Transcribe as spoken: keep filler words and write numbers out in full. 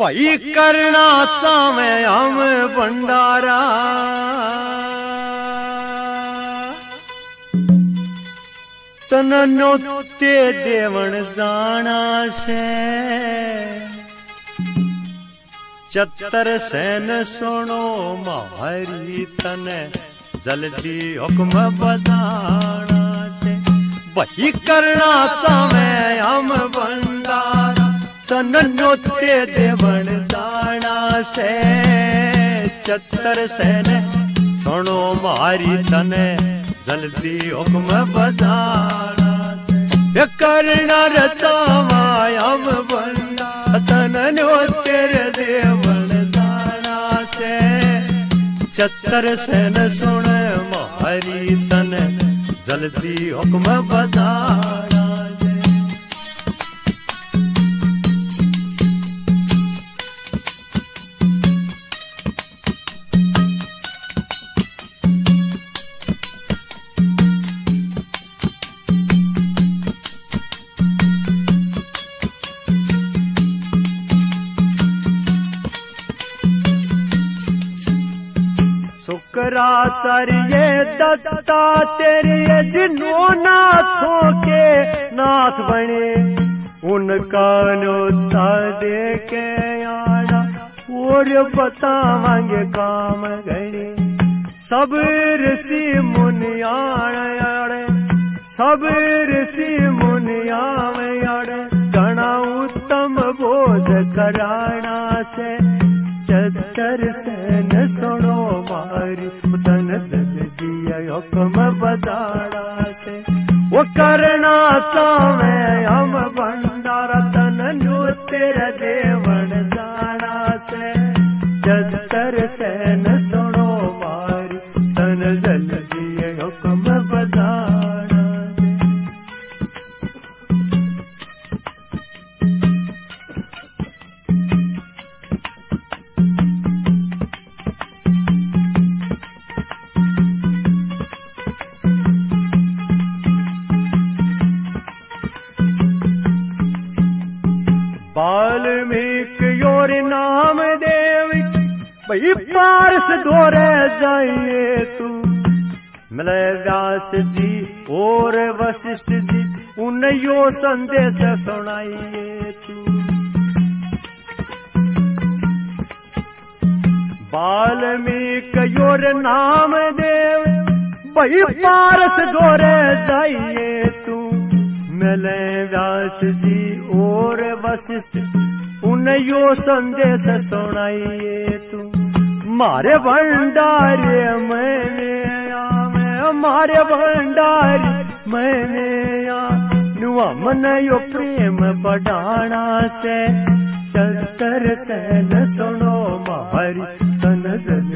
भाई करना चावे हम भंडारा तन नोते देवण जाना से चतर सैन सुनो मारी तन जल्दी हुक्म बजाना से वही करना चावे हम भंडारा तन नोते देवण जाना से चतर सैन सुनो मारी तन जल्दी हुक्म बजाना से करना रचावा हम भंडारा तन नोते देवण जाना से चतर सैन सुन मारी तन जल्दी हुक्म बजाना शुक्राचार्य दत्ता तेरे जिन्हों नाथों के नाथ बने उनका न्योता दे के आना और बतावांगे काम गणे सब ऋषि मुनियाणे सब ऋषि मुनियाणे घना उत्तम भोज कराना से चतर सैन सुनो मारी तन जल्दी हुक्म बजाना से वो करना चावे हम भंडारा तन नोते देवण जाना से चतर सैन सुनो मारी तन जल्दी हुक्म बजाना वाल्मीकि और नाम देव भाई पारस दौरे जाइए तू मिले व्यास जी और वशिष्ठ जी उन्हें यो संदेश सुनाइए तू वाल्मीकि और नाम देव भाई पारस दौरे जाइए तू मिले व्यास जी और वशिष्ठ उन्हें यो संदेश सुनाइए तू मारे भंडारे मैंने आवे मारे भंडारी मैंने आ मन यो प्रेम बढ़ाना से चतर सैन सुनो मारी तन जल